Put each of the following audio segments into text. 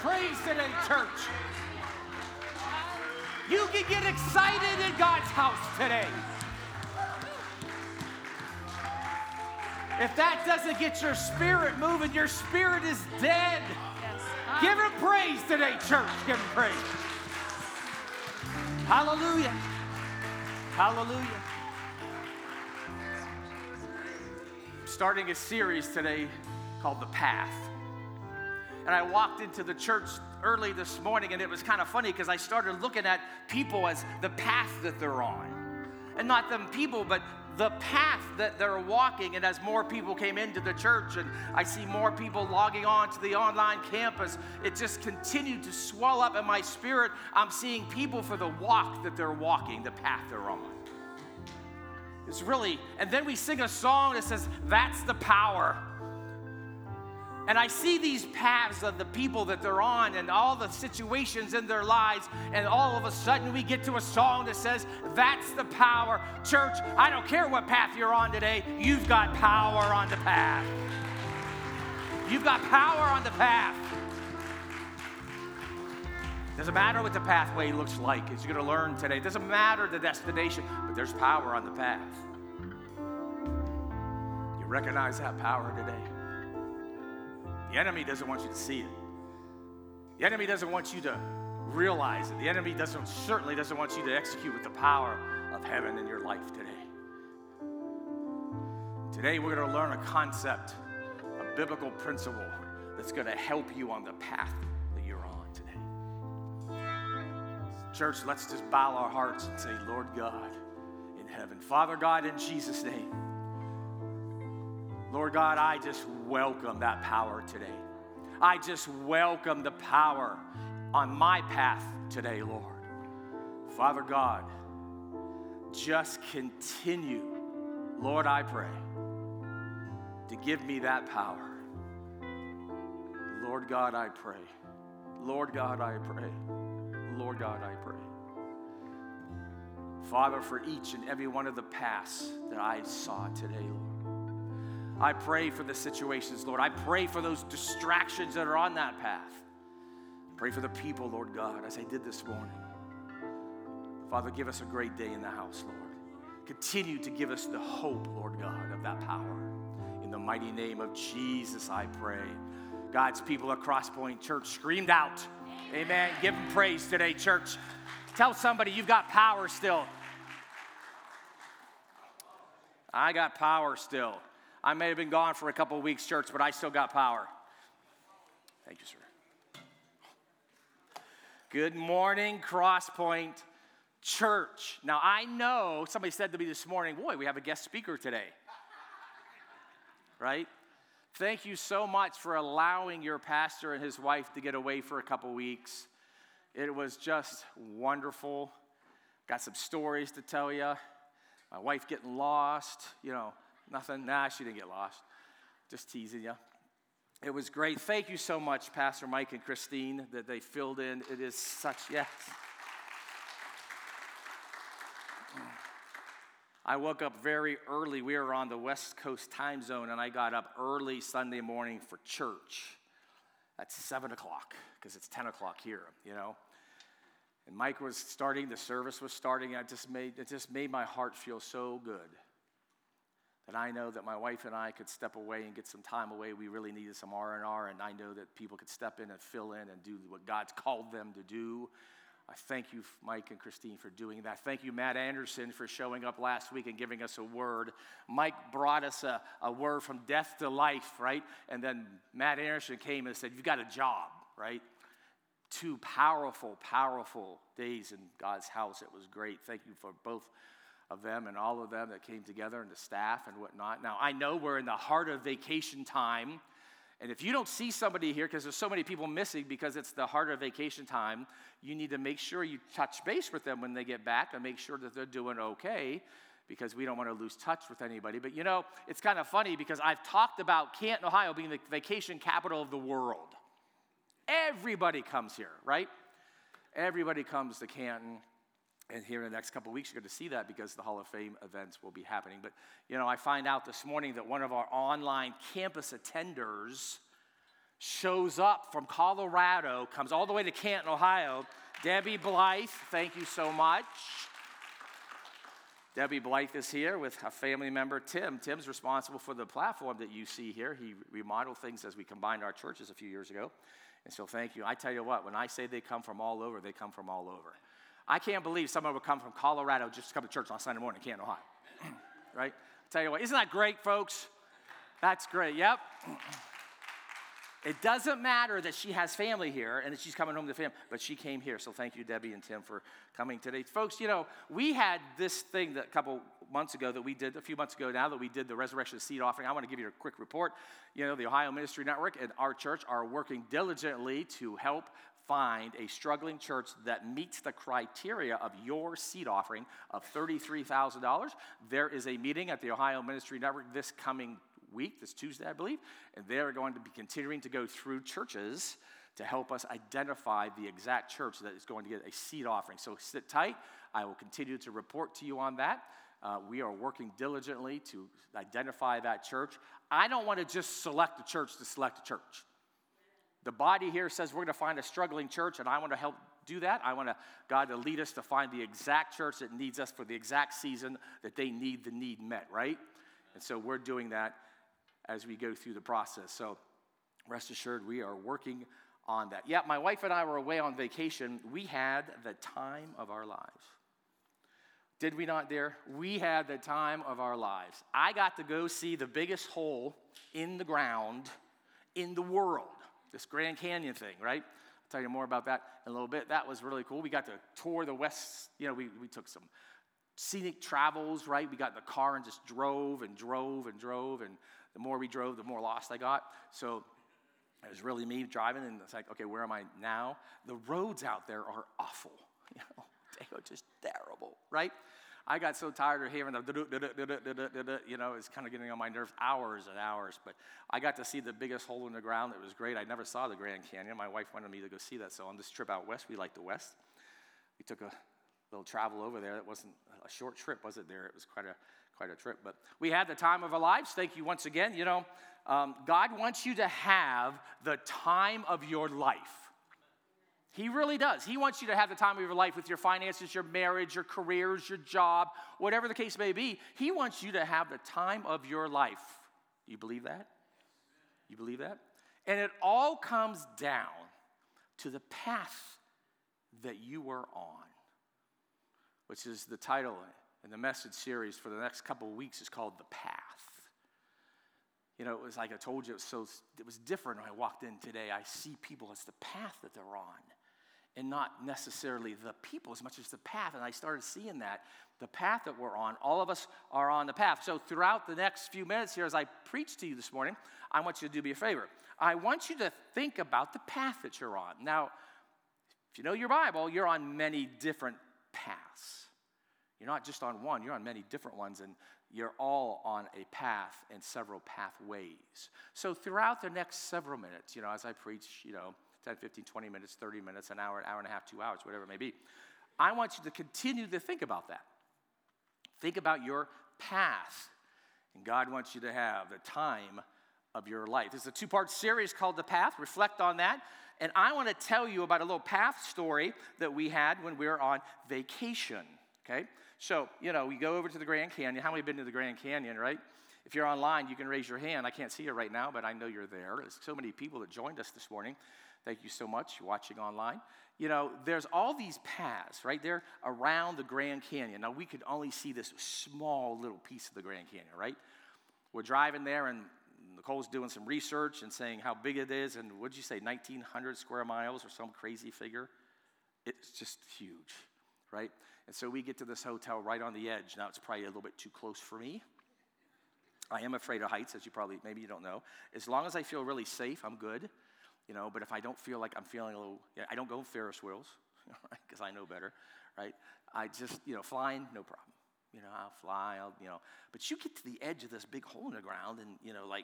praise today, church. You can get excited in God's house today. If that doesn't get your spirit moving, your spirit is dead. Yes. Give him praise today, church. Give him praise. Hallelujah. Hallelujah. I'm starting a series today called The Path. And I walked into the church early this morning, and it was kind of funny because I started looking at people as the path that they're on. And not them people, but the path that they're walking. And as more people came into the church, and I see more people logging on to the online campus, it just continued to swell up in my spirit. I'm seeing people for the walk that they're walking, the path they're on. It's really, and then we sing a song that says, that's the power. And I see these paths of the people that they're on and all the situations in their lives, and all of a sudden we get to a song that says, that's the power. Church, I don't care what path you're on today, you've got power on the path. You've got power on the path. Doesn't matter what the pathway looks like, as you're going to learn today. It doesn't matter the destination, but there's power on the path. You recognize that power today? The enemy doesn't want you to see it. The enemy doesn't want you to realize it. The enemy certainly doesn't want you to execute with the power of heaven in your life today. Today we're going to learn a concept, a biblical principle that's going to help you on the path that you're on today. Church, let's just bow our hearts and say, Lord God in heaven, Father God, in Jesus' name, Lord God, I just welcome that power today. I just welcome the power on my path today, Lord. Father God, just continue, Lord, I pray, to give me that power. Lord God, I pray. Lord God, I pray. Lord God, I pray. Father, for each and every one of the paths that I saw today, Lord, I pray for the situations, Lord. I pray for those distractions that are on that path. Pray for the people, Lord God, as I did this morning. Father, give us a great day in the house, Lord. Continue to give us the hope, Lord God, of that power. In the mighty name of Jesus, I pray. God's people at Crosspoint Church screamed out. Amen. Give them praise today, church. Tell somebody you've got power still. I got power still. I may have been gone for a couple of weeks, church, but I still got power. Thank you, sir. Good morning, Crosspoint Church. Now, I know somebody said to me this morning, boy, we have a guest speaker today. Right? Thank you so much for allowing your pastor and his wife to get away for a couple weeks. It was just wonderful. Got some stories to tell you. My wife getting lost, nothing. Nah, she didn't get lost. Just teasing you. It was great. Thank you so much, Pastor Mike and Christine, that they filled in. It is such, yes. I woke up very early. We were on the West Coast time zone, and I got up early Sunday morning for church at 7 o'clock, because it's 10 o'clock here, And Mike was starting, the service was starting, and it just made my heart feel so good that I know that my wife and I could step away and get some time away. We really needed some R&R, and I know that people could step in and fill in and do what God's called them to do. I thank you, Mike and Christine, for doing that. Thank you, Matt Anderson, for showing up last week and giving us a word. Mike brought us a word from death to life, right? And then Matt Anderson came and said, you've got a job, right? 2 powerful, powerful days in God's house. It was great. Thank you for both of them and all of them that came together and the staff and whatnot. Now, I know we're in the heart of vacation time, and if you don't see somebody here, because there's so many people missing because it's the heart of vacation time, you need to make sure you touch base with them when they get back and make sure that they're doing okay, because we don't want to lose touch with anybody. But it's kind of funny because I've talked about Canton, Ohio being the vacation capital of the world. Everybody comes here, right? Everybody comes to Canton. And here in the next couple of weeks, you're going to see that because the Hall of Fame events will be happening. But, I find out this morning that one of our online campus attenders shows up from Colorado, comes all the way to Canton, Ohio. Debbie Blythe, thank you so much. Debbie Blythe is here with a family member, Tim. Tim's responsible for the platform that you see here. He remodeled things as we combined our churches a few years ago. And so thank you. I tell you what, when I say they come from all over, they come from all over. I can't believe someone would come from Colorado just to come to church on Sunday morning in Canton, Ohio. Right? I tell you what, isn't that great, folks? That's great, yep. It doesn't matter that she has family here and that she's coming home to family, but she came here. So thank you, Debbie and Tim, for coming today. Folks, you know, we had this thing that a few months ago now that we did the Resurrection Seed Offering. I want to give you a quick report. You know, the Ohio Ministry Network and our church are working diligently to help find a struggling church that meets the criteria of your seed offering of $33,000. There is a meeting at the Ohio Ministry Network this coming week, this Tuesday, I believe, and they're going to be continuing to go through churches to help us identify the exact church that is going to get a seed offering. So sit tight. I will continue to report to you on that. We are working diligently to identify that church. I don't want to just select a church to select a church. The body here says we're going to find a struggling church, and I want to help do that. I want God to lead us to find the exact church that needs us for the exact season that they need the need met, right? And so we're doing that as we go through the process. So rest assured, we are working on that. Yeah, my wife and I were away on vacation. We had the time of our lives. Did we not, dear? We had the time of our lives. I got to go see the biggest hole in the ground in the world, this Grand Canyon thing, right? I'll tell you more about that in a little bit. That was really cool. We got to tour the west, you know, we took some scenic travels, right? We got in the car and just drove, and the more we drove, the more lost I got. So it was really me driving, and it's like, okay, where am I now? The roads out there are awful. You know, they are just terrible, right? I got so tired of hearing the, you know, it's kind of getting on my nerves, hours and hours. But I got to see the biggest hole in the ground. It was great. I never saw the Grand Canyon. My wife wanted me to go see that. So on this trip out west, we liked the west. We took a little travel over there. It wasn't a short trip, was it there? It was quite a trip. But we had the time of our lives. Thank you once again. You know, God wants you to have the time of your life. He really does. He wants you to have the time of your life with your finances, your marriage, your careers, your job, whatever the case may be. He wants you to have the time of your life. Do you believe that? You believe that? And it all comes down to the path that you are on, which is the title in the message series for the next couple of weeks is called The Path. You know, it was like I told you, it was different when I walked in today. I see people as the path that they're on and not necessarily the people as much as the path. And I started seeing that, the path that we're on. All of us are on the path. So throughout the next few minutes here as I preach to you this morning, I want you to do me a favor. I want you to think about the path that you're on. Now, if you know your Bible, you're on many different paths. You're not just on one, you're on many different ones, and you're all on a path and several pathways. So throughout the next several minutes, you know, as I preach, you know, 10, 15, 20 minutes, 30 minutes, an hour and a half, 2 hours, whatever it may be, I want you to continue to think about that. Think about your path, and God wants you to have the time of your life. This is a two-part series called The Path. Reflect on that. And I want to tell you about a little path story that we had when we were on vacation, okay? So, you know, we go over to the Grand Canyon. How many have been to the Grand Canyon, right? If you're online, you can raise your hand. I can't see you right now, but I know you're there. There's so many people that joined us this morning. Thank you so much watching online. You know, there's all these paths right there around the Grand Canyon. Now, we could only see this small little piece of the Grand Canyon, right? We're driving there, and Nicole's doing some research and saying how big it is. And what did you say, 1,900 square miles or some crazy figure? It's just huge, right? And so we get to this hotel right on the edge. Now, it's probably a little bit too close for me. I am afraid of heights, as maybe you don't know. As long as I feel really safe, I'm good. You know, but if I don't feel like I'm feeling a little, I don't go Ferris wheels, right? Because I know better, right? I just, flying, no problem. I'll fly, but you get to the edge of this big hole in the ground and,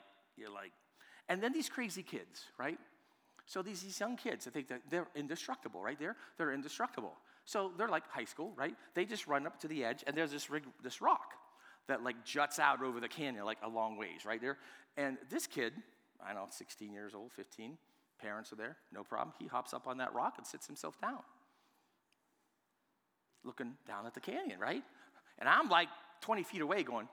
and then these crazy kids, right? So these young kids, I think that they're indestructible, right? They're indestructible. So they're like high school, right? They just run up to the edge and there's this rock that like juts out over the canyon like a long ways, right there. And this kid, I don't know, 16 years old, 15. Parents are there, no problem. He hops up on that rock and sits himself down, looking down at the canyon, right? And I'm like 20 feet away going,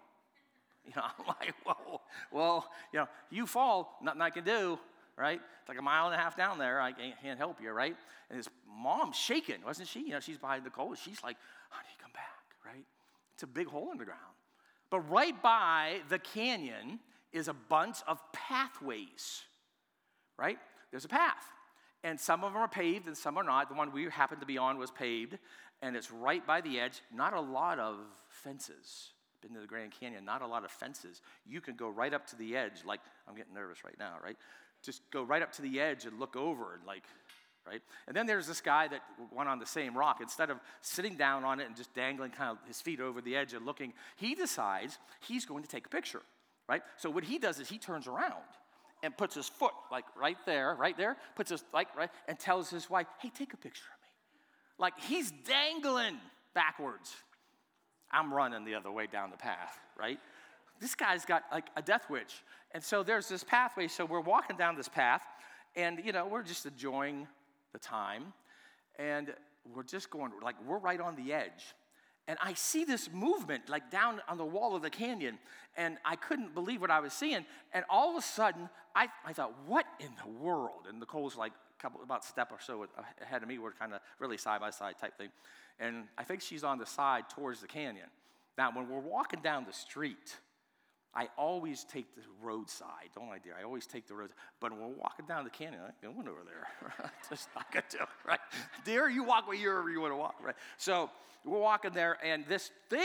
I'm like, whoa, well, you fall, nothing I can do, right? It's like a mile and a half down there. I can't help you, right? And his mom's shaking, wasn't she? She's behind Nicole. She's like, honey, come back, right? It's a big hole in the ground. But right by the canyon is a bunch of pathways, right? There's a path. And some of them are paved and some are not. The one we happened to be on was paved. And it's right by the edge. Not a lot of fences. Been to the Grand Canyon, not a lot of fences. You can go right up to the edge, like, I'm getting nervous right now, right? Just go right up to the edge and look over, and like, right? And then there's this guy that went on the same rock. Instead of sitting down on it and just dangling kind of his feet over the edge and looking, he decides he's going to take a picture, right? So what he does is he turns around and puts his foot like right there, puts his like right, and tells his wife, hey, take a picture of me. Like he's dangling backwards. I'm running the other way down the path, right? This guy's got like a death wish. And so there's this pathway. So we're walking down this path, and, we're just enjoying the time. And we're just going, like, we're right on the edge. And I see this movement, like, down on the wall of the canyon. And I couldn't believe what I was seeing. And all of a sudden, I thought, what in the world? And Nicole's like about a step or so ahead of me. We're kind of really side-by-side type thing. And I think she's on the side towards the canyon. Now, when we're walking down the street, I always take the roadside, don't I, dear? I always take the road. But when we're walking down the canyon, I went over there. Just not going to do it, right? Dear, you walk wherever you want to walk, right? So we're walking there, and this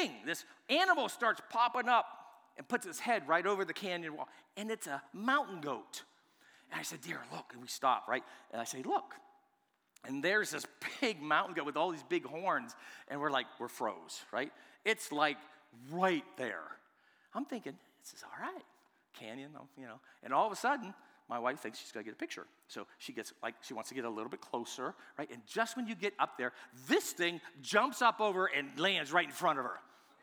animal starts popping up and puts its head right over the canyon wall. And it's a mountain goat. And I said, dear, look. And we stop, right? And I say, look. And there's this big mountain goat with all these big horns. And we're froze, right? It's like right there. I'm thinking, this is all right. Canyon, And all of a sudden, my wife thinks she's going to get a picture. So she wants to get a little bit closer, right? And just when you get up there, this thing jumps up over and lands right in front of her.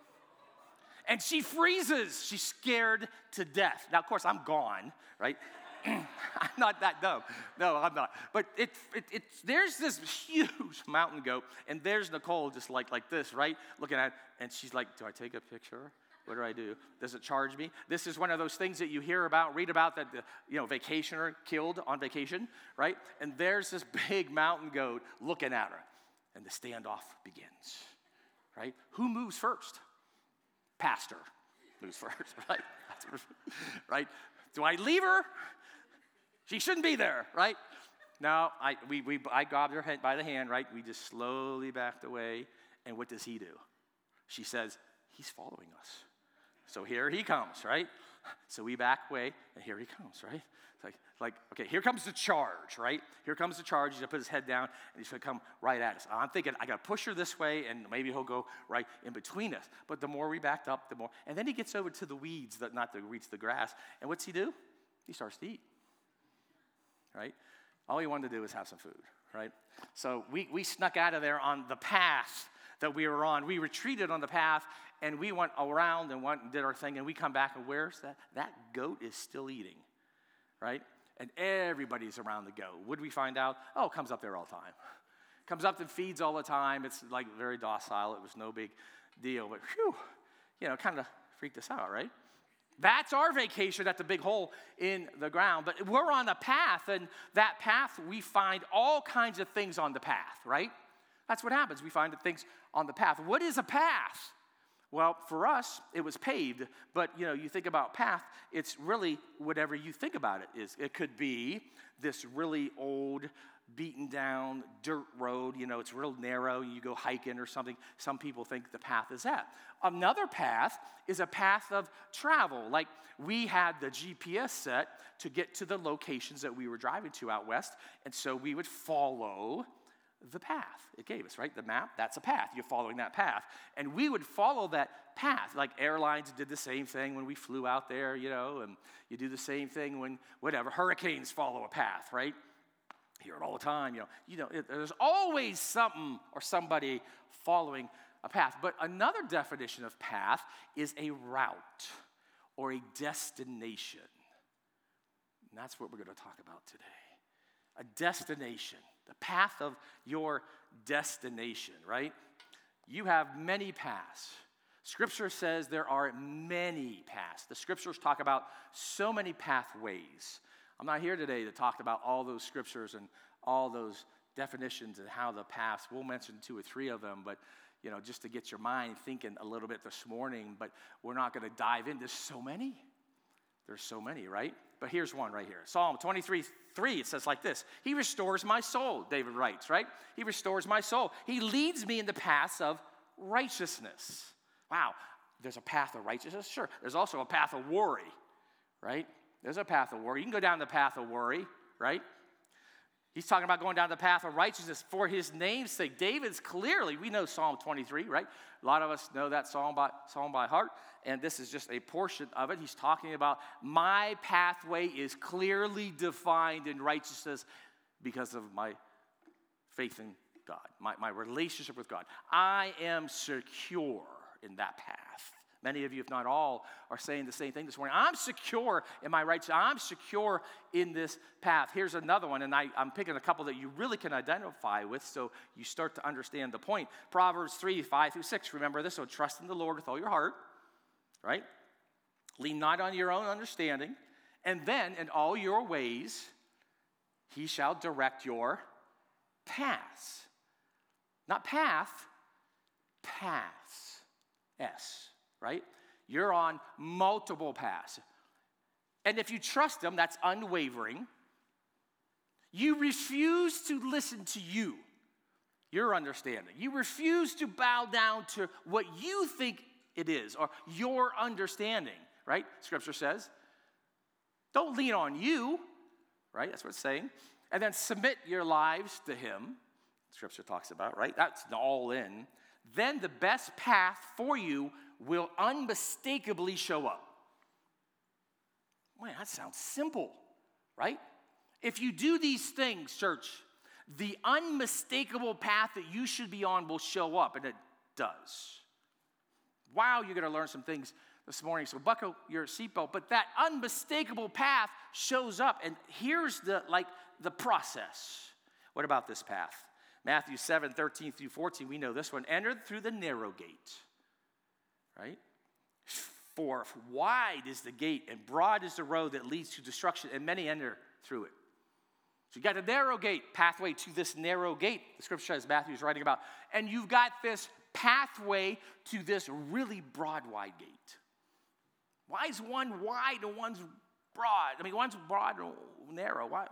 And she freezes. She's scared to death. Now, of course, I'm gone, right? I'm not that dumb. No, I'm not. But there's this huge mountain goat, and there's Nicole just like this, right? Looking at it, and she's like, do I take a picture? What do I do? Does it charge me? This is one of those things that you read about that the vacationer killed on vacation, right? And there's this big mountain goat looking at her, and the standoff begins, right? Who moves first? Pastor moves first, right? Right? Do I leave her? She shouldn't be there, right? No, I grabbed her by the hand, right? We just slowly backed away, and what does he do? She says, he's following us. So here he comes, right? So we back away, and here he comes, right? It's like, okay, here comes the charge, right? Here comes the charge. He's going to put his head down, and he's going to come right at us. I'm thinking, I got to push her this way, and maybe he'll go right in between us. But the more we backed up, the more. And then he gets over to the weeds, not the weeds, the grass. And what's he do? He starts to eat, right? All he wanted to do was have some food, right? So we snuck out of there on the path that we were on. We retreated on the path, and we went around and went and did our thing, and we come back, and where's that? That goat is still eating, right? And everybody's around the goat. What did we find out? Oh, it comes up there all the time. Comes up and feeds all the time. It's like very docile. It was no big deal, but whew, kind of freaked us out, right? That's our vacation at the big hole in the ground. But we're on a path, and that path, we find all kinds of things on the path, right? That's what happens. We find things on the path. What is a path? Well, for us, it was paved. But, you think about path, it's really whatever you think about it is. It could be this really old, beaten down dirt road. It's real narrow. You go hiking or something. Some people think the path is that. Another path is a path of travel. Like we had the GPS set to get to the locations that we were driving to out west. And so we would follow the path it gave us, right? The map, that's a path. You're following that path. And we would follow that path. Like airlines did the same thing when we flew out there, and you do the same thing when, hurricanes follow a path, right? You hear it all the time, there's always something or somebody following a path. But another definition of path is a route or a destination. And that's what we're going to talk about today. A destination, the path of your destination, right? You have many paths. Scripture says there are many paths. The scriptures talk about so many pathways. I'm not here today to talk about all those scriptures and all those definitions and how the paths, we'll mention 2 or 3 of them, but just to get your mind thinking a little bit this morning, but we're not going to dive in. There's so many, right? But here's one right here. Psalm 23:3, it says like this: He restores my soul, David writes, right? He restores my soul. He leads me in the paths of righteousness. Wow, there's a path of righteousness? Sure. There's also a path of worry, right? There's a path of worry. You can go down the path of worry, right? He's talking about going down the path of righteousness for his name's sake. David's clearly, we know Psalm 23, right? A lot of us know that psalm by heart, and this is just a portion of it. He's talking about my pathway is clearly defined in righteousness because of my faith in God, my relationship with God. I am secure in that path. Many of you, if not all, are saying the same thing this morning. I'm secure in my righteousness. I'm secure in this path. Here's another one, and I'm picking a couple that you really can identify with so you start to understand the point. Proverbs 3:5-6. Remember this, so trust in the Lord with all your heart, right? Lean not on your own understanding. And then in all your ways, he shall direct your paths. Not path, paths. S. Right? You're on multiple paths. And if you trust him, that's unwavering. You refuse to listen to your understanding. You refuse to bow down to what you think it is or your understanding, right? Scripture says, don't lean on you, right? That's what it's saying. And then submit your lives to him. Scripture talks about, right? That's all in. Then the best path for you will unmistakably show up. Man, that sounds simple, right? If you do these things, church, the unmistakable path that you should be on will show up, and it does. Wow, you're going to learn some things this morning, so buckle your seatbelt. But that unmistakable path shows up, and here's the process. What about this path? Matthew 7:13-14, we know this one. Enter through the narrow gate, right? For wide is the gate and broad is the road that leads to destruction, and many enter through it. So you got the narrow gate, pathway to this narrow gate, the scripture says Matthew's writing about. And you've got this pathway to this really broad, wide gate. Why is one wide and one's broad? I mean, one's broad and narrow. Why?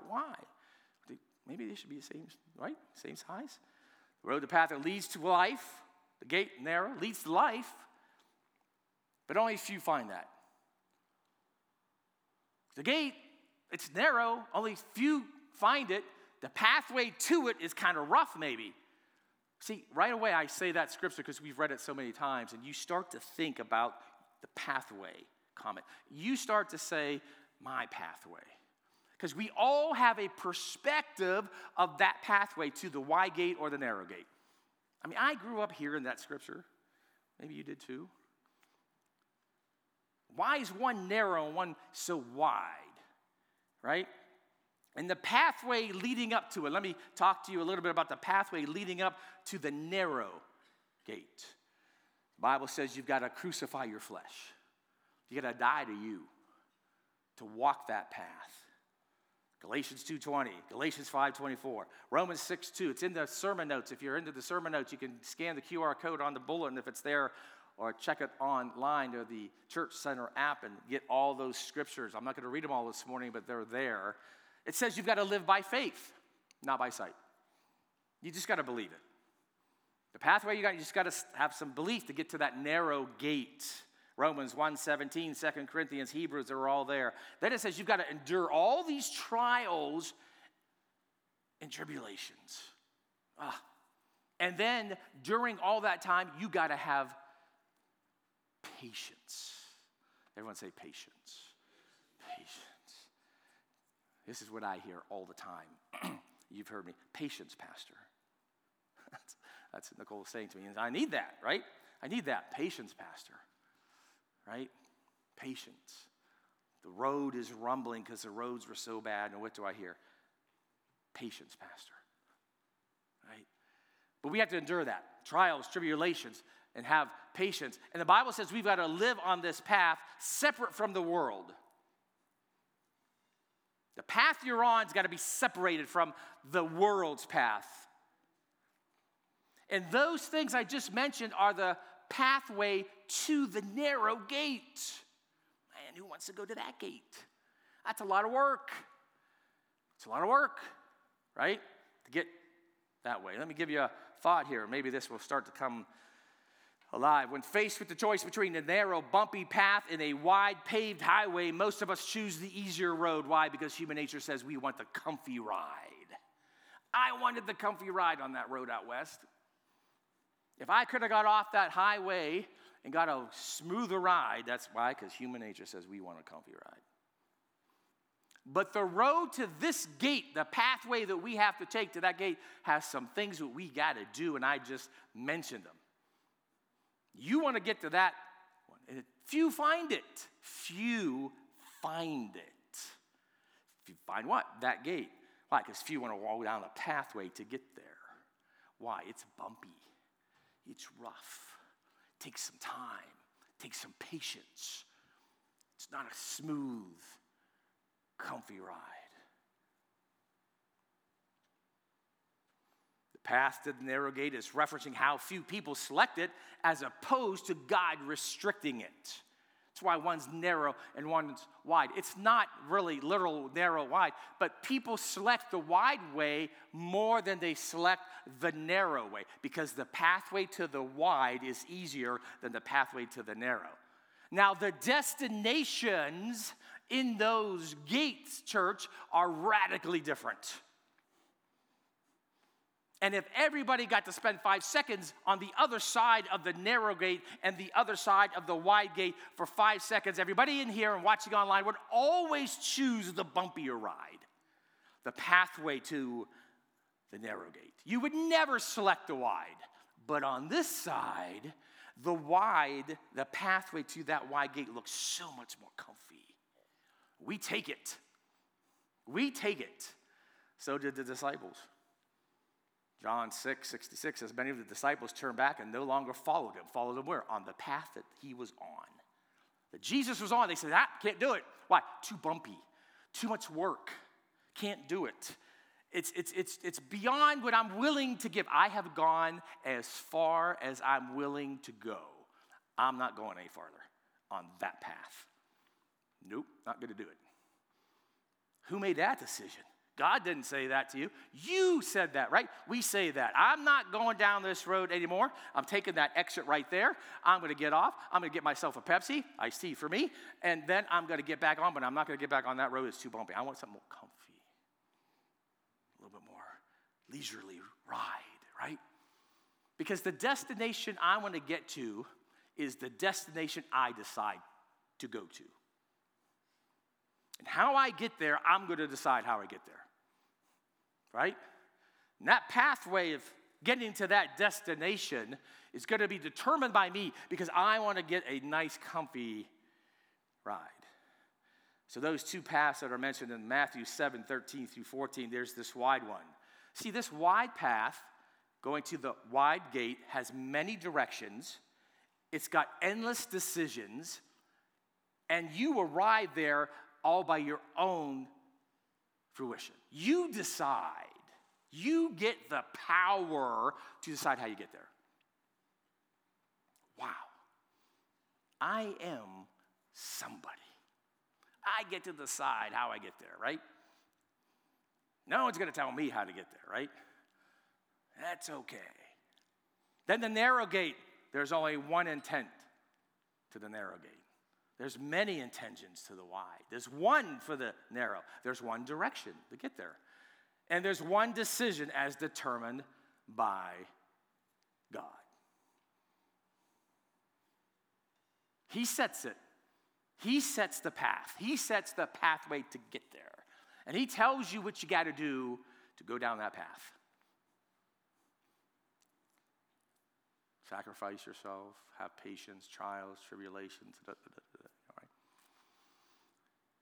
Maybe they should be the same, right? Same size. The road, the path that leads to life, the gate narrow, leads to life, but only a few find that. The gate, it's narrow, only few find it. The pathway to it is kind of rough maybe. See, right away I say that scripture because we've read it so many times, and you start to think about the pathway comment. You start to say, my pathway. Because we all have a perspective of that pathway to the wide gate or the narrow gate. I mean, I grew up here in that scripture. Maybe you did too. Why is one narrow and one so wide? Right? And the pathway leading up to it. Let me talk to you a little bit about the pathway leading up to the narrow gate. The Bible says you've got to crucify your flesh. You got to die to you to walk that path. Galatians 2:20, Galatians 5:24, Romans 6:2. It's in the sermon notes. If you're into the sermon notes, you can scan the QR code on the bulletin if it's there, or check it online or the Church Center app and get all those scriptures. I'm not going to read them all this morning, but they're there. It says you've got to live by faith, not by sight. You just got to believe it. The pathway you just got to have some belief to get to that narrow gate. Romans 1:17, 2 Corinthians, Hebrews, they're all there. Then it says you've got to endure all these trials and tribulations. And then during all that time, you got to have patience. Everyone say patience. Patience. This is what I hear all the time. You've heard me. Patience, Pastor. That's what Nicole was saying to me. And I need that, right? I need that. Patience, Pastor. Right? Patience. The road is rumbling because the roads were so bad. And what do I hear? Patience, Pastor. Right? But we have to endure that. Trials, tribulations, and have patience. And the Bible says we've got to live on this path separate from the world. The path you're on has got to be separated from the world's path. And those things I just mentioned are the pathway to the narrow gate. Man, who wants to go to that gate? That's a lot of work. It's a lot of work, right? To get that way. Let me give you a thought here. Maybe this will start to come alive. When faced with the choice between a narrow, bumpy path and a wide, paved highway, most of us choose the easier road. Why? Because human nature says we want the comfy ride. I wanted the comfy ride on that road out west. If I could have got off that highway and got a smoother ride, that's why, because human nature says we want a comfy ride. But the road to this gate, the pathway that we have to take to that gate, has some things that we got to do, and I just mentioned them. You want to get to that one. And few find it. Few find it. Few find what? That gate. Why? Because few want to walk down a pathway to get there. Why? It's bumpy. It's rough. It takes some time. It takes some patience. It's not a smooth, comfy ride. The path to the narrow gate is referencing how few people select it as opposed to God restricting it. That's why one's narrow and one's wide. It's not really literal narrow, wide, but people select the wide way more than they select the narrow way because the pathway to the wide is easier than the pathway to the narrow. Now, the destinations in those gates, church, are radically different. And if everybody got to spend 5 seconds on the other side of the narrow gate and the other side of the wide gate for 5 seconds, everybody in here and watching online would always choose the bumpier ride, the pathway to the narrow gate. You would never select the wide. But on this side, the wide, the pathway to that wide gate looks so much more comfy. We take it. We take it. So did the disciples. John 6:66 says, many of the disciples turned back and no longer followed him. Followed him where? On the path that he was on. That Jesus was on. They said, can't do it. Why? Too bumpy. Too much work. Can't do it. It's beyond what I'm willing to give. I have gone as far as I'm willing to go. I'm not going any farther on that path. Nope, not going to do it. Who made that decision? God didn't say that to you. You said that, right? We say that. I'm not going down this road anymore. I'm taking that exit right there. I'm going to get off. I'm going to get myself a Pepsi, iced tea for me, and then I'm going to get back on, but I'm not going to get back on that road. It's too bumpy. I want something more comfy, a little bit more leisurely ride, right? Because the destination I want to get to is the destination I decide to go to. And how I get there, I'm going to decide how I get there. Right? And that pathway of getting to that destination is going to be determined by me because I want to get a nice, comfy ride. So those two paths that are mentioned in Matthew 7:13 through 14, there's this wide one. See, this wide path going to the wide gate has many directions. It's got endless decisions. And you arrive there all by your own fruition. You decide. You get the power to decide how you get there. Wow. I am somebody. I get to decide how I get there, right? No one's going to tell me how to get there, right? That's okay. Then the narrow gate, there's only one intent to the narrow gate. There's many intentions to the wide. There's one for the narrow. There's one direction to get there. And there's one decision as determined by God. He sets it. He sets the path. He sets the pathway to get there. And he tells you what you got to do to go down that path. Sacrifice yourself, have patience, trials, tribulations, all right?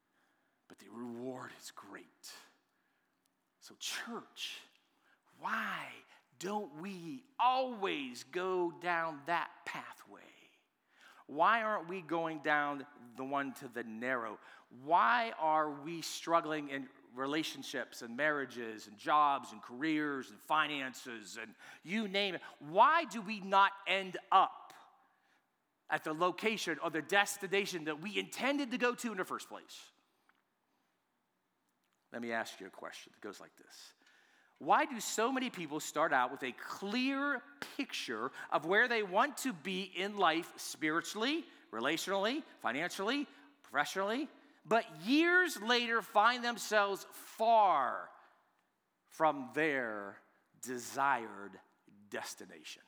reward is great. So church, why don't we always go down that pathway? Why aren't we going down the one to the narrow? Why are we struggling in relationships and marriages and jobs and careers and finances and you name it? Why do we not end up at the location or the destination that we intended to go to in the first place? Let me ask you a question that goes like this. Why do so many people start out with a clear picture of where they want to be in life spiritually, relationally, financially, professionally, but years later find themselves far from their desired destination?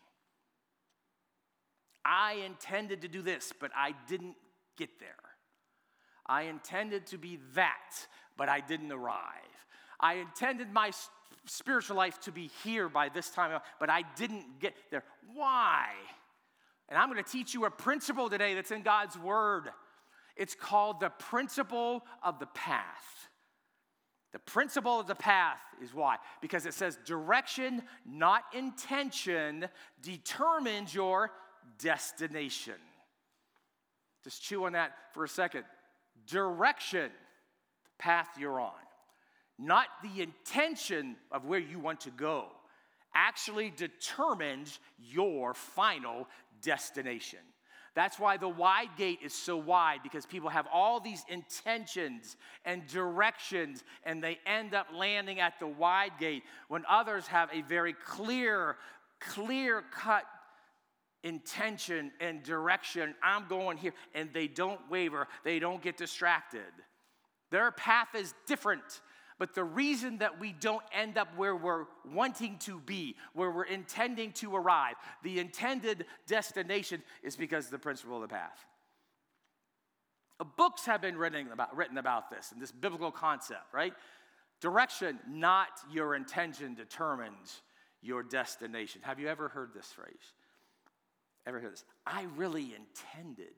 I intended to do this, but I didn't get there. I intended to be that, but I didn't arrive. I intended my spiritual life to be here by this time, but I didn't get there. Why? And I'm going to teach you a principle today that's in God's Word. It's called the principle of the path. The principle of the path is why? Because it says direction, not intention, determines your destination. Just chew on that for a second. Direction, the path you're on, not the intention of where you want to go, actually determines your final destination. That's why the wide gate is so wide, because people have all these intentions and directions, and they end up landing at the wide gate when others have a very clear-cut intention and direction. I'm going here, and they don't waver. They don't get distracted. Their path is different. But the reason that we don't end up where we're wanting to be, where we're intending to arrive, the intended destination, is because of the principle of the path. Books have been written about this, and this biblical concept, right? Direction, not your intention, determines your destination. Have you ever heard this phrase? Ever heard this? I really intended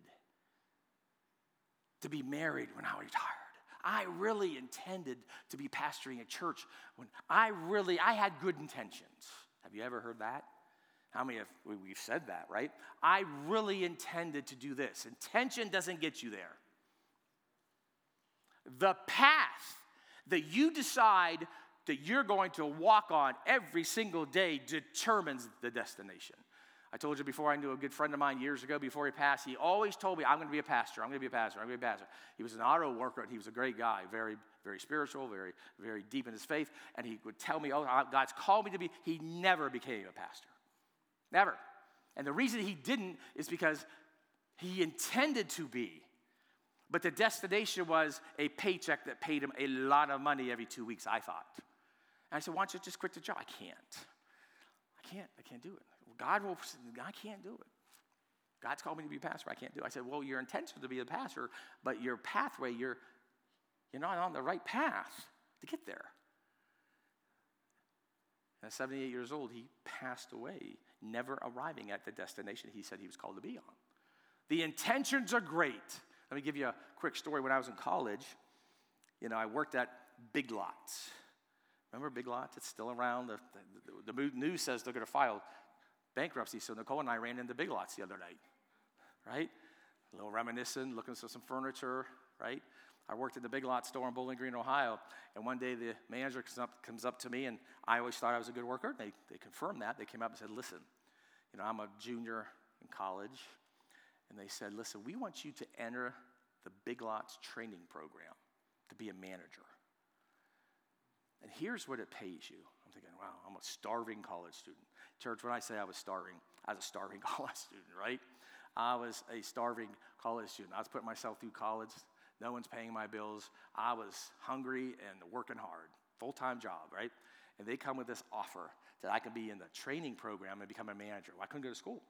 to be married when I was retired. I really intended to be pastoring a church when I had good intentions. Have you ever heard that? How many we've said that, right? I really intended to do this. Intention doesn't get you there. The path that you decide that you're going to walk on every single day determines the destination. I told you before, I knew a good friend of mine years ago, before he passed, he always told me, I'm going to be a pastor, I'm going to be a pastor, I'm going to be a pastor. He was an auto worker, and he was a great guy, very, very spiritual, very, very deep in his faith, and he would tell me, oh, God's called me to be. He never became a pastor. Never. And the reason he didn't is because he intended to be, but the destination was a paycheck that paid him a lot of money every 2 weeks, I thought. And I said, why don't you just quit the job? I can't do it. I can't do it. God's called me to be a pastor. I can't do it. I said, well, your intention to be a pastor, but your pathway, you're not on the right path to get there. And at 78 years old, he passed away, never arriving at the destination he said he was called to be on. The intentions are great. Let me give you a quick story. When I was in college, I worked at Big Lots. Remember Big Lots? It's still around. The news says they're going to file bankruptcy. So Nicole and I ran into Big Lots the other night, right? A little reminiscent, looking for some furniture, right? I worked at the Big Lots store in Bowling Green, Ohio, and one day the manager comes up to me, and I always thought I was a good worker. They confirmed that. They came up and said, listen, I'm a junior in college, and they said, listen, we want you to enter the Big Lots training program to be a manager. And here's what it pays you. I'm thinking, wow, I'm a starving college student. Church, when I say I was a starving college student, right? I was a starving college student. I was putting myself through college. No one's paying my bills. I was hungry and working hard. Full-time job, right? And they come with this offer that I could be in the training program and become a manager. Well, I couldn't go to school.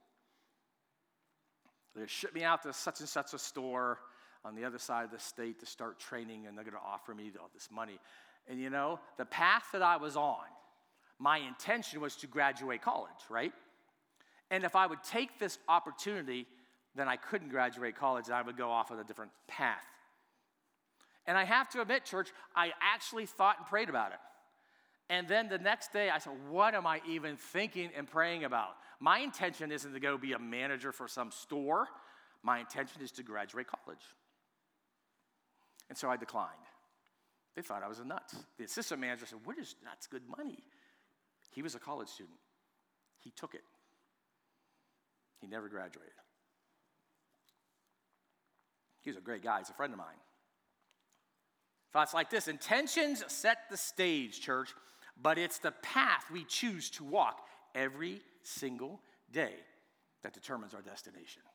They shipped me out to such and such a store on the other side of the state to start training, and they're going to offer me all this money. And the path that I was on, my intention was to graduate college, right? And if I would take this opportunity, then I couldn't graduate college, and I would go off on a different path. And I have to admit, church, I actually thought and prayed about it. And then the next day, I said, what am I even thinking and praying about? My intention isn't to go be a manager for some store. My intention is to graduate college. And so I declined. They thought I was a nuts. The assistant manager said, what is nuts? Good money. He was a college student. He took it. He never graduated. He was a great guy. He's a friend of mine. Thoughts like this: intentions set the stage, church, but it's the path we choose to walk every single day that determines our destination.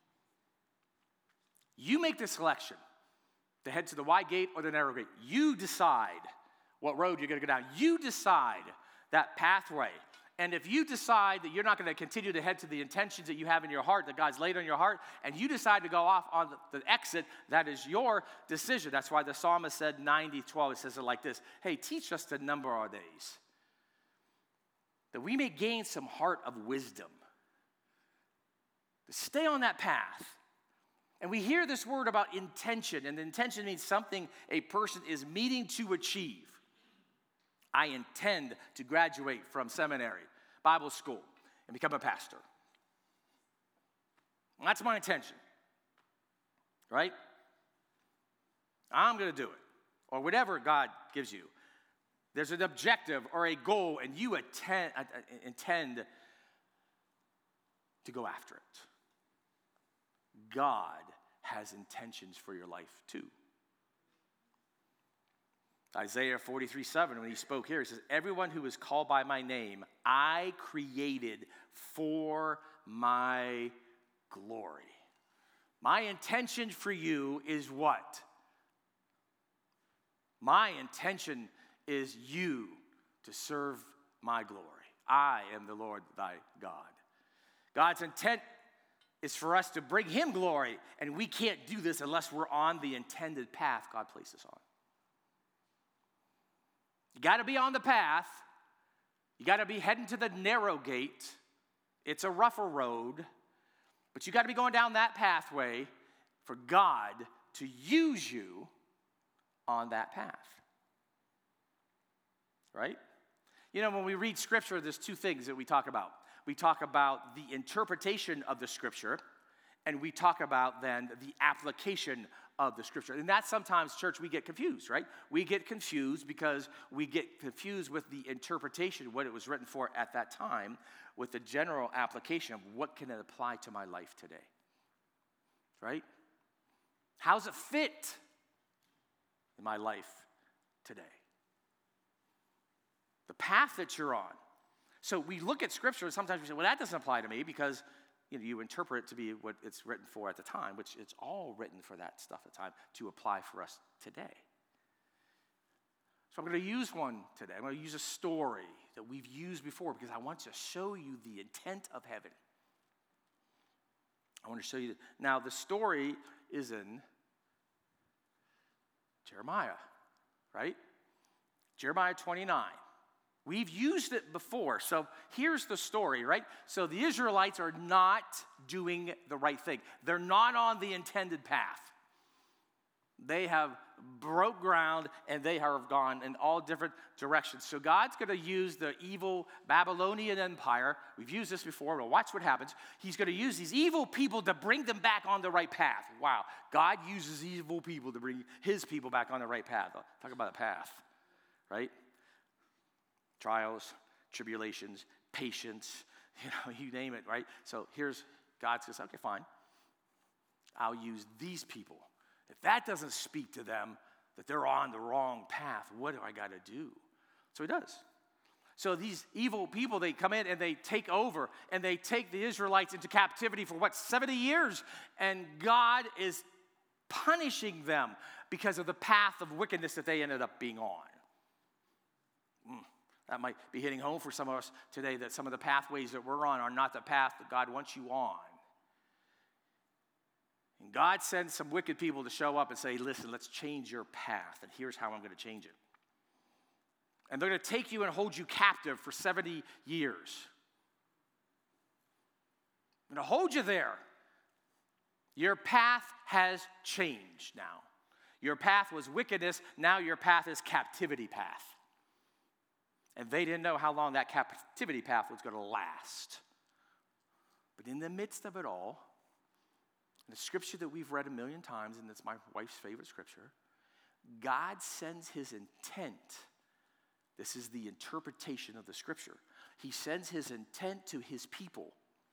You make the selection to head to the wide gate or the narrow gate. You decide what road you're going to go down. You decide that pathway. And if you decide that you're not going to continue to head to the intentions that you have in your heart, that God's laid on your heart, and you decide to go off on the exit, that is your decision. That's why the psalmist said 90:12. It says it like this: hey, teach us to number our days, that we may gain some heart of wisdom. To stay on that path. And we hear this word about intention, and intention means something a person is meeting to achieve. I intend to graduate from seminary, Bible school, and become a pastor. That's my intention, right? I'm going to do it, or whatever God gives you. There's an objective or a goal, and you intend to go after it. God has intentions for your life too. Isaiah 43:7, when he spoke here, he says, everyone who is called by my name, I created for my glory. My intention for you is what? My intention is you to serve my glory. I am the Lord thy God. God's intent is for us to bring him glory, and we can't do this unless we're on the intended path God placed us on. You got to be on the path. You got to be heading to the narrow gate. It's a rougher road, but you got to be going down that pathway for God to use you on that path. Right? You know, when we read Scripture, there's two things that we talk about. We talk about the interpretation of the Scripture, and we talk about then the application of the Scripture. And that's sometimes, church, we get confused, right? We get confused because we get confused with the interpretation, what it was written for at that time, with the general application of what can it apply to my life today, right? How's it fit in my life today? The path that you're on. So we look at Scripture and sometimes we say, well, that doesn't apply to me because you interpret it to be what it's written for at the time, which it's all written for that stuff at the time to apply for us today. So I'm going to use one today. I'm going to use a story that we've used before because I want to show you the intent of heaven. I want to show you. Now, the story is in Jeremiah, right? Jeremiah 29. We've used it before. So here's the story, right? So the Israelites are not doing the right thing. They're not on the intended path. They have broke ground and they have gone in all different directions. So God's going to use the evil Babylonian Empire. We've used this before, but watch what happens. He's going to use these evil people to bring them back on the right path. Wow. God uses evil people to bring his people back on the right path. Talk about a path, right? Trials, tribulations, patience, you name it, right? So here's God says, okay, fine. I'll use these people. If that doesn't speak to them that they're on the wrong path, what do I got to do? So he does. So these evil people, they come in and they take over and they take the Israelites into captivity for 70 years? And God is punishing them because of the path of wickedness that they ended up being on. That might be hitting home for some of us today, that some of the pathways that we're on are not the path that God wants you on. And God sends some wicked people to show up and say, listen, let's change your path, and here's how I'm going to change it. And they're going to take you and hold you captive for 70 years. I'm going to hold you there. Your path has changed now. Your path was wickedness, now your path is captivity path. And they didn't know how long that captivity path was going to last. But in the midst of it all, the scripture that we've read a million times, and it's my wife's favorite scripture, God sends his intent. This is the interpretation of the scripture. He sends his intent to his people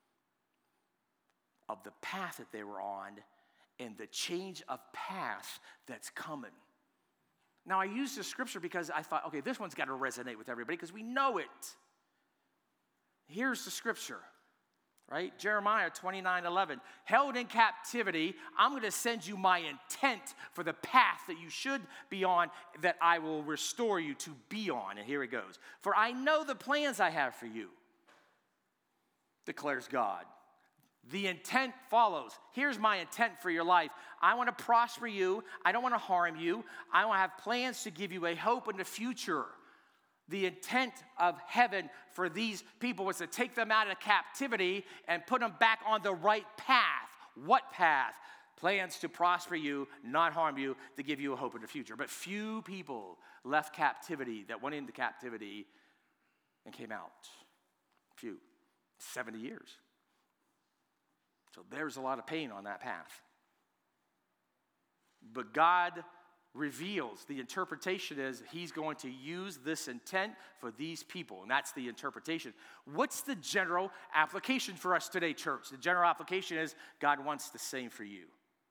of the path that they were on and the change of path that's coming. Now, I use this scripture because I thought, okay, this one's got to resonate with everybody because we know it. Here's the scripture, right? Jeremiah 29:11. Held in captivity, I'm going to send you my intent for the path that you should be on, that I will restore you to be on. And here it goes. For I know the plans I have for you, declares God. The intent follows. Here's my intent for your life. I want to prosper you. I don't want to harm you. I want to have plans to give you a hope in the future. The intent of heaven for these people was to take them out of captivity and put them back on the right path. What path? Plans to prosper you, not harm you, to give you a hope in the future. But few people left captivity, that went into captivity and came out. Few. 70 years. So there's a lot of pain on that path. But God reveals, the interpretation is he's going to use this intent for these people, and that's the interpretation. What's the general application for us today, church? The general application is God wants the same for you.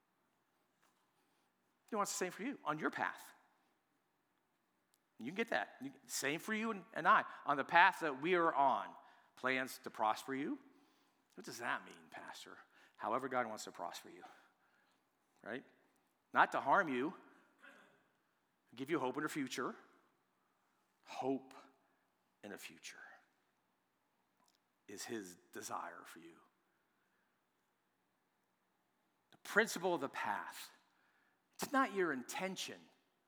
He wants the same for you on your path. You can get that. Same for you and I on the path that we are on. Plans to prosper you. What does that mean, Pastor? However God wants to prosper you, right? Not to harm you, give you hope in the future. Hope in the future is his desire for you. The principle of the path. It's not your intention.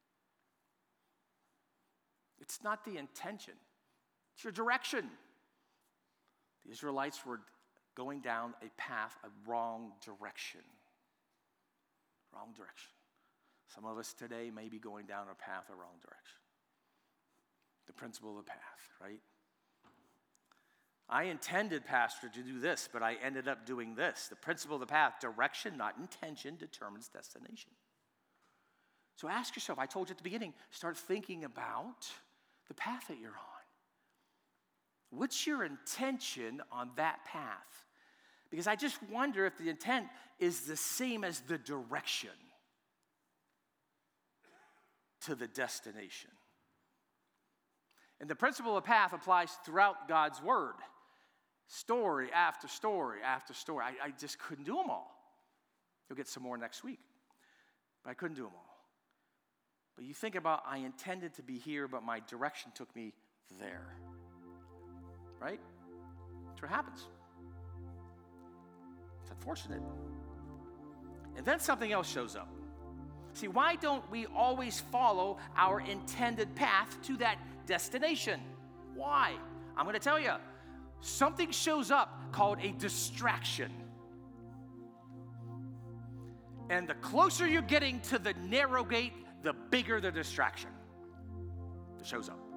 It's not the intention. It's your direction. The Israelites were going down a path, a wrong direction. Wrong direction. Some of us today may be going down a path, a wrong direction. The principle of the path, right? I intended, Pastor, to do this, but I ended up doing this. The principle of the path, direction, not intention, determines destination. So ask yourself, I told you at the beginning, start thinking about the path that you're on. What's your intention on that path? Because I just wonder if the intent is the same as the direction to the destination. And the principle of path applies throughout God's word. Story after story after story. I just couldn't do them all. You'll get some more next week. But I couldn't do them all. But you think about, I intended to be here, but my direction took me there. Right? That's what happens. It's unfortunate. And then something else shows up. See, why don't we always follow our intended path to that destination? Why? I'm going to tell you. Something shows up called a distraction. And the closer you're getting to the narrow gate, the bigger the distraction that shows up.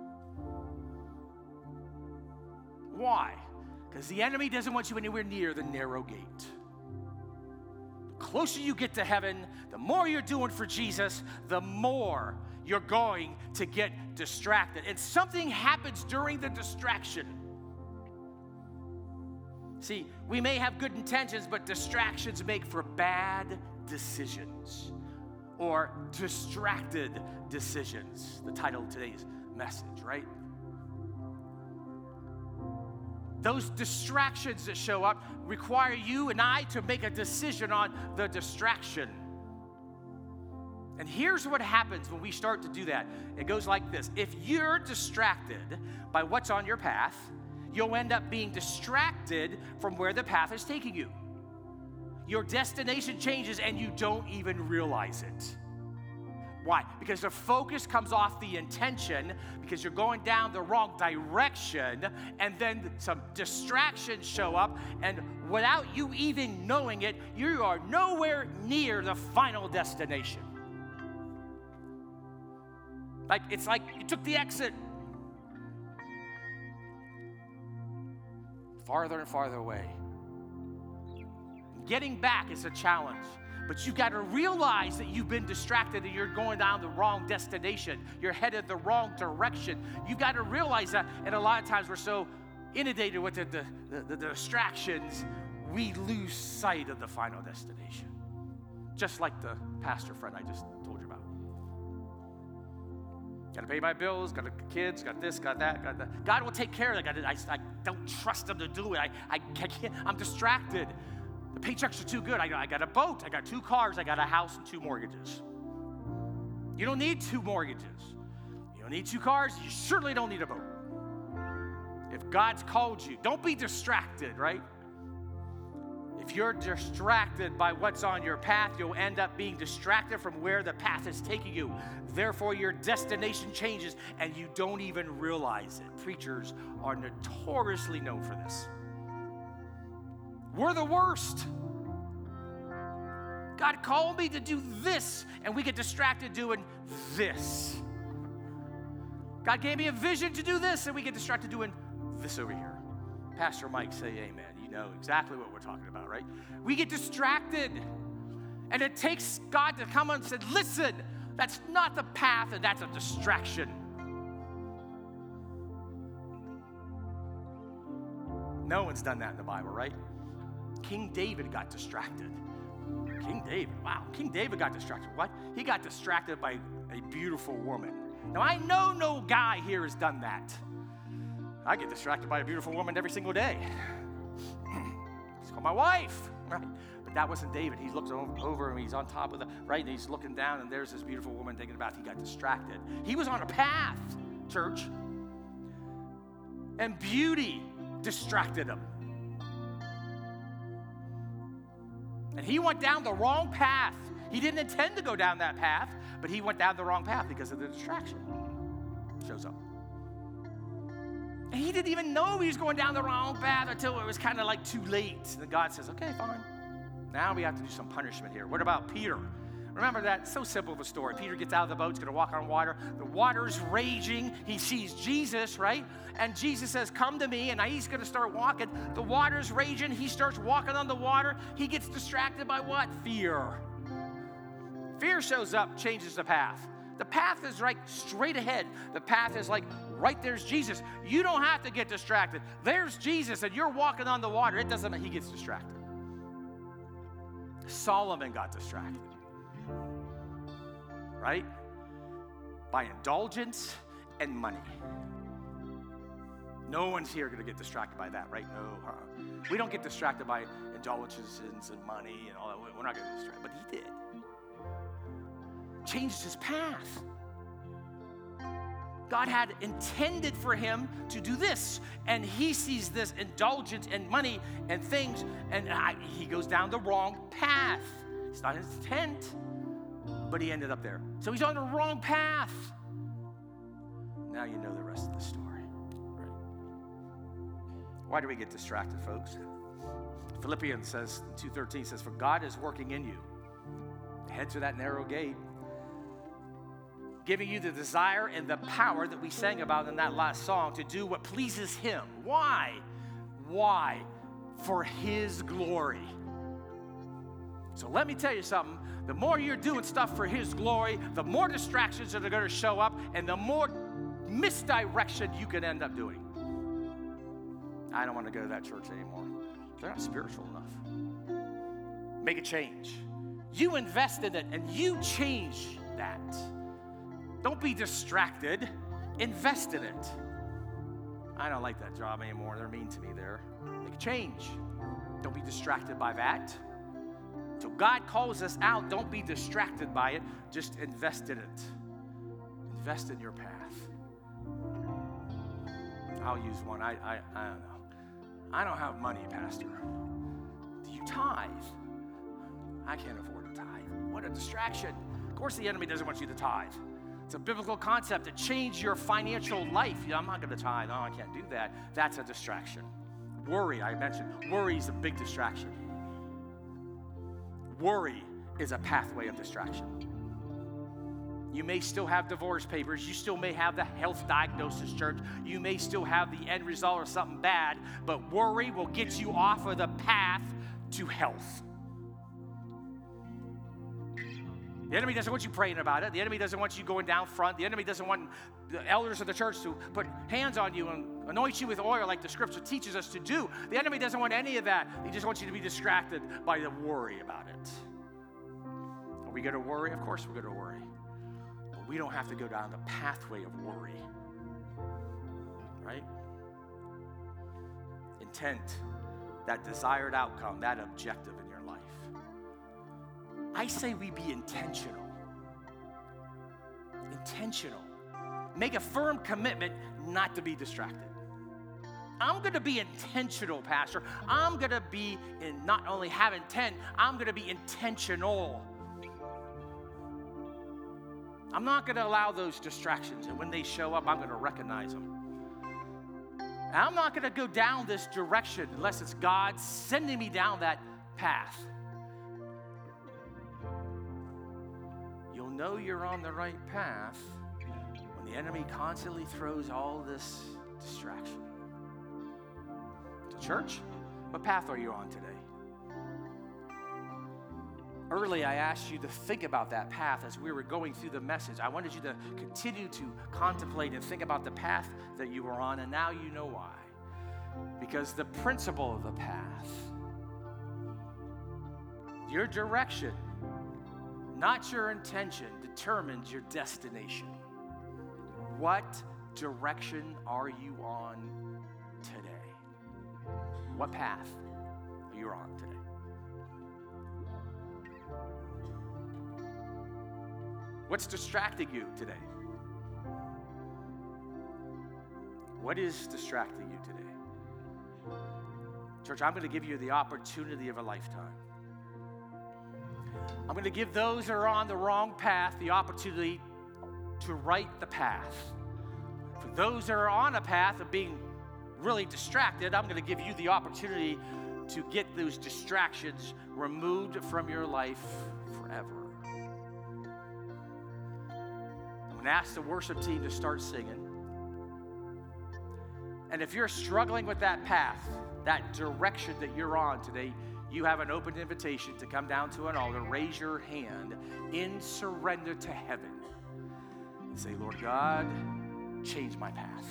Why? Because the enemy doesn't want you anywhere near the narrow gate. The closer you get to heaven, the more you're doing for Jesus, the more you're going to get distracted. And something happens during the distraction. See, we may have good intentions, but distractions make for bad decisions or distracted decisions. The title of today's message, right? Those distractions that show up require you and I to make a decision on the distraction. And here's what happens when we start to do that. It goes like this. If you're distracted by what's on your path, you'll end up being distracted from where the path is taking you. Your destination changes and you don't even realize it. Why? Because the focus comes off the intention, because you're going down the wrong direction, and then some distractions show up, and without you even knowing it, you are nowhere near the final destination. It's like you took the exit. Farther and farther away. Getting back is a challenge. But you've got to realize that you've been distracted and you're going down the wrong destination. You're headed the wrong direction. You've got to realize that. And a lot of times we're so inundated with the distractions, we lose sight of the final destination. Just like the pastor friend I just told you about. Got to pay my bills, got kids, got this, got that, got that. God will take care of that. I don't trust him to do it. I can't, I'm distracted. The paychecks are too good. I got a boat, I got 2 cars, I got a house and 2 mortgages. You don't need 2 mortgages. You don't need 2 cars. You certainly don't need a boat. If God's called you, don't be distracted, right? If you're distracted by what's on your path, you'll end up being distracted from where the path is taking you. Therefore, your destination changes and you don't even realize it. Preachers are notoriously known for this. We're the worst. God called me to do this, and we get distracted doing this. God gave me a vision to do this, and we get distracted doing this over here. Pastor Mike, say amen. You know exactly what we're talking about, right? We get distracted, and it takes God to come and say, listen, that's not the path, and that's a distraction. No one's done that in the Bible, right? King David got distracted. King David got distracted. What? He got distracted by a beautiful woman. Now, I know no guy here has done that. I get distracted by a beautiful woman every single day. It's called my wife, right? But that wasn't David. He looks over and he's on top of right? And he's looking down and there's this beautiful woman taking a bath. He got distracted. He was on a path, church. And beauty distracted him. And he went down the wrong path. He didn't intend to go down that path, but he went down the wrong path because of the distraction. Shows up. And he didn't even know he was going down the wrong path until it was kind of like too late. And then God says, okay, fine. Now we have to do some punishment here. What about Peter? Remember that? So simple of a story. Peter gets out of the boat. He's going to walk on water. The water's raging. He sees Jesus, right? And Jesus says, come to me. And now he's going to start walking. The water's raging. He starts walking on the water. He gets distracted by what? Fear. Fear shows up, changes the path. The path is right straight ahead. The path is like, right there's Jesus. You don't have to get distracted. There's Jesus, and you're walking on the water. It doesn't matter. He gets distracted. Solomon got distracted. Right? By indulgence and money. No one's here going to get distracted by that, right? No. We don't get distracted by indulgences and money and all that. We're not going to get distracted, but he did. Changed his path. God had intended for him to do this, and he sees this indulgence and money and things, and he goes down the wrong path. It's not his intent, but he ended up there. So he's on the wrong path. Now you know the rest of the story. Right? Why do we get distracted, folks? Philippians says, 2:13 says, for God is working in you. Head to that narrow gate, giving you the desire and the power that we sang about in that last song to do what pleases him. Why? Why? For his glory. So let me tell you something. The more you're doing stuff for his glory, the more distractions that are going to show up and the more misdirection you can end up doing. I don't want to go to that church anymore. They're not spiritual enough. Make a change. You invest in it and you change that. Don't be distracted. Invest in it. I don't like that job anymore. They're mean to me there. Make a change. Don't be distracted by that. So God calls us out. Don't be distracted by it. Just invest in it. Invest in your path. I'll use one. I don't know. I don't have money, Pastor. Do you tithe? I can't afford to tithe. What a distraction. Of course the enemy doesn't want you to tithe. It's a biblical concept to change your financial life. I'm not going to tithe. No, I can't do that. That's a distraction. Worry, I mentioned. Worry is a big distraction. Worry is a pathway of distraction. You may still have divorce papers. You still may have the health diagnosis, church. You may still have the end result of something bad, but worry will get you off of the path to health. The enemy doesn't want you praying about it. The enemy doesn't want you going down front. The enemy doesn't want the elders of the church to put hands on you and anoint you with oil like the scripture teaches us to do. The enemy doesn't want any of that. He just wants you to be distracted by the worry about it. Are we going to worry? Of course we're going to worry. But we don't have to go down the pathway of worry. Right? Intent, that desired outcome, that objective in your life. I say we be intentional. Intentional. Make a firm commitment not to be distracted. I'm going to be intentional, Pastor. I'm going to be not only have intent, I'm going to be intentional. I'm not going to allow those distractions, and when they show up, I'm going to recognize them. And I'm not going to go down this direction unless it's God sending me down that path. You'll know you're on the right path when the enemy constantly throws all this distraction. To church, what path are you on today? Early, I asked you to think about that path as we were going through the message. I wanted you to continue to contemplate and think about the path that you were on, and now you know why. Because the principle of the path, your direction, not your intention, determines your destination. What direction are you on today? What path are you on today? What's distracting you today? What is distracting you today? Church, I'm going to give you the opportunity of a lifetime. I'm going to give those who are on the wrong path the opportunity to right the path. For those that are on a path of being really distracted, I'm going to give you the opportunity to get those distractions removed from your life forever. I'm going to ask the worship team to start singing. And if you're struggling with that path, that direction that you're on today, you have an open invitation to come down to an altar, raise your hand in surrender to heaven, and say, Lord God, change my path.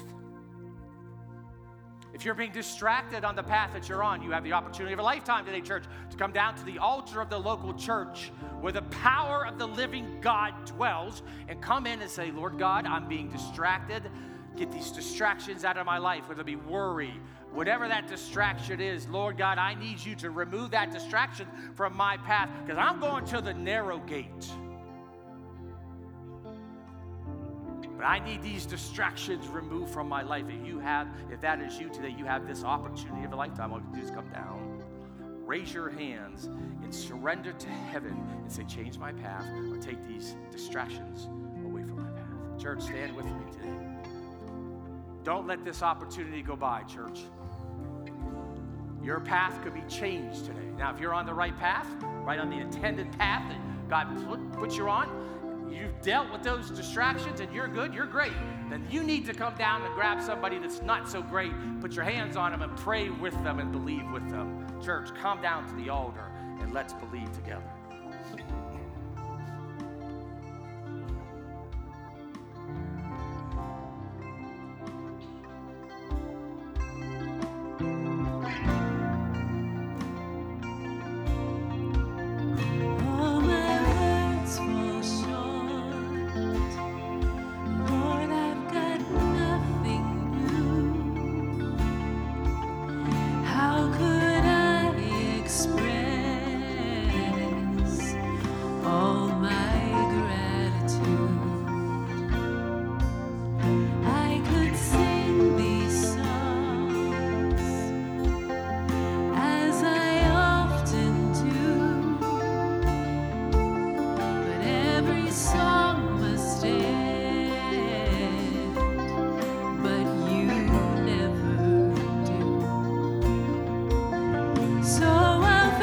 If you're being distracted on the path that you're on, you have the opportunity of a lifetime today, church, to come down to the altar of the local church where the power of the living God dwells, and come in and say, Lord God, I'm being distracted. Get these distractions out of my life, whether it be worry, whatever that distraction is. Lord God, I need you to remove that distraction from my path because I'm going to the narrow gate. But I need these distractions removed from my life. If that is you today, you have this opportunity of a lifetime. All you do is come down, raise your hands, and surrender to heaven and say, change my path or take these distractions away from my path. Church, stand with me today. Don't let this opportunity go by, church. Your path could be changed today. Now, if you're on the right path, right on the intended path that God put you on, you've dealt with those distractions and you're good, you're great, then you need to come down and grab somebody that's not so great, put your hands on them and pray with them and believe with them. Church, come down to the altar and let's believe together.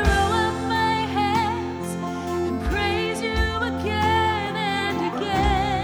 Again and again.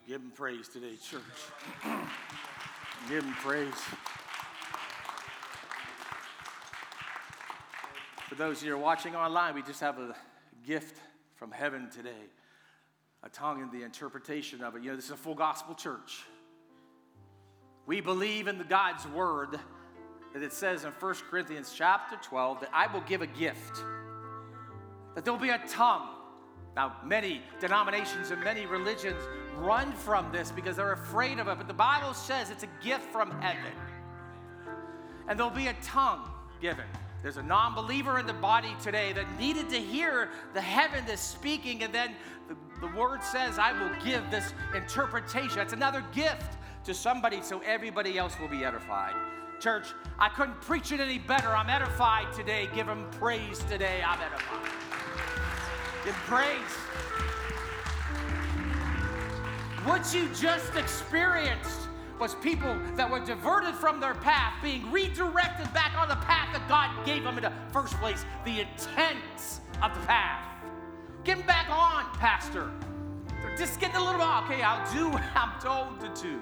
Give him praise today, church. Give him praise. For those of you who are watching online, we just have a gift from heaven today. A tongue in the interpretation of it. This is a full gospel church. We believe in God's word that it says in 1 Corinthians chapter 12 that I will give a gift. That there'll be a tongue. Now, many denominations and many religions run from this because they're afraid of it, but the Bible says it's a gift from heaven. And there'll be a tongue given. There's a non-believer in the body today that needed to hear the heaven that's speaking, and then the word says, I will give this interpretation. That's another gift to somebody so everybody else will be edified. Church, I couldn't preach it any better. I'm edified today. Give him praise today. I'm edified. Give praise. What you just experienced was people that were diverted from their path being redirected back on the path that God gave them in the first place, the intent of the path. Get them back on, Pastor. They're just getting a little, okay, I'll do what I'm told to do.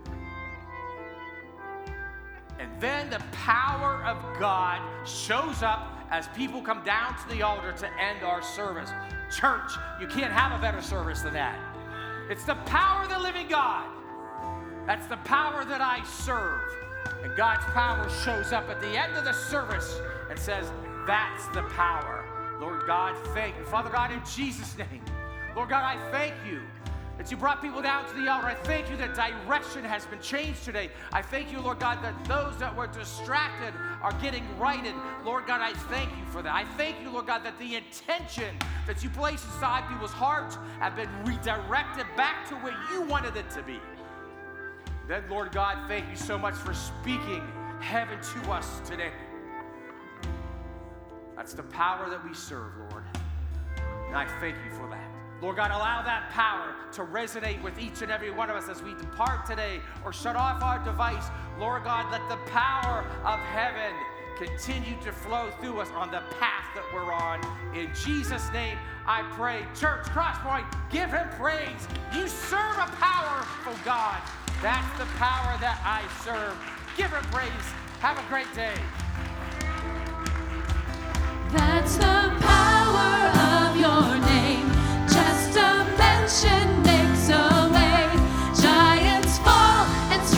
And then the power of God shows up as people come down to the altar to end our service. Church, you can't have a better service than that. It's the power of the living God. That's the power that I serve. And God's power shows up at the end of the service and says, that's the power. Lord God, thank you. Father God, in Jesus' name, Lord God, I thank you that you brought people down to the altar. I thank you that direction has been changed today. I thank you, Lord God, that those that were distracted are getting righted. Lord God, I thank you for that. I thank you, Lord God, that the intention that you placed inside people's hearts have been redirected back to where you wanted it to be. Then, Lord God, thank you so much for speaking heaven to us today. That's the power that we serve, Lord. And I thank you for that. Lord God, allow that power to resonate with each and every one of us as we depart today or shut off our device. Lord God, let the power of heaven continue to flow through us on the path that we're on. In Jesus' name, I pray. Church, Crosspoint, give him praise. You serve a powerful God. That's the power that I serve. Give him praise. Have a great day.